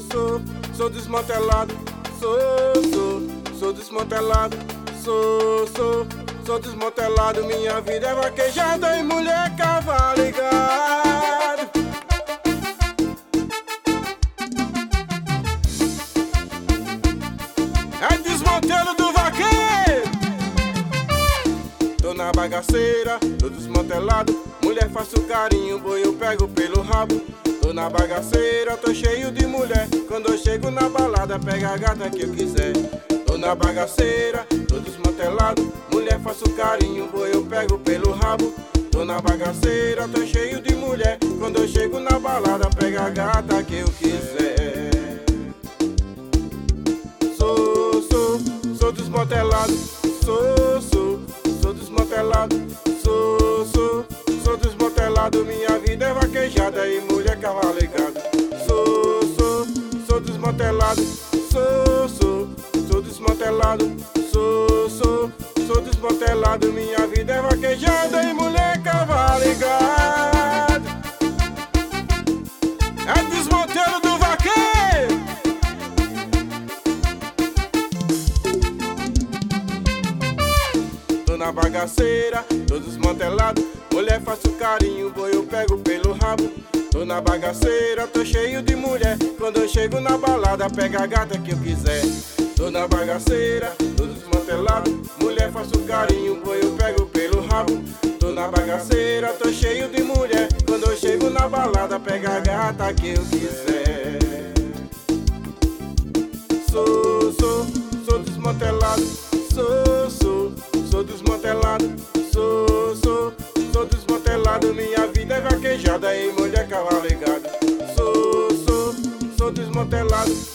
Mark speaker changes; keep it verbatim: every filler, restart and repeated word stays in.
Speaker 1: sou, sou desmantelado. Sou, sou, sou desmantelado. Sou, sou, sou desmantelado. Minha vida é vaquejada e mulher cavalo e gado. É desmantelo do vaqueiro. Tô na bagaceira, tô desmantelado. Mulher, faço carinho, boi eu pego pelo rabo. Tô na bagaceira, tô cheio de mulher. Quando eu chego na balada, pega a gata que eu quiser. Tô na bagaceira, tô desmantelado. Mulher, faço carinho, boi eu pego pelo rabo. Tô na bagaceira, tô cheio de mulher. Quando eu chego na balada, pega a gata que eu quiser. Sou, sou, sou desmantelado. Sou, sou, sou desmantelado. Sou, sou, sou desmantelado. Minha vida é vaquejada e mulher cavalo e gado. Sou, sou, sou desmantelado. Sou, sou, sou desmantelado. Sou, sou, sou desmantelado. Minha vida é vaquejada e mulher cavalo e gado. É desmantelo do vaqueiro. Tô na bagaceira, tô desmantelado. Mulher, faço carinho, boi eu pego pelo rabo. Tô na bagaceira, tô cheio de mulher. Quando eu chego na balada, pega a gata que eu quiser. Tô na bagaceira, tô desmantelado. Mulher, faço carinho, boi eu pego pelo rabo. Tô na bagaceira, tô cheio de mulher. Quando eu chego na balada, pega a gata que eu quiser. Sou, sou, sou desmantelado. Sou, sou, sou desmantelado. Sou, sou, sou desmantelado. Minha vida é vaquejada e mulher cavalo e gado. Sou, sou, sou desmantelado.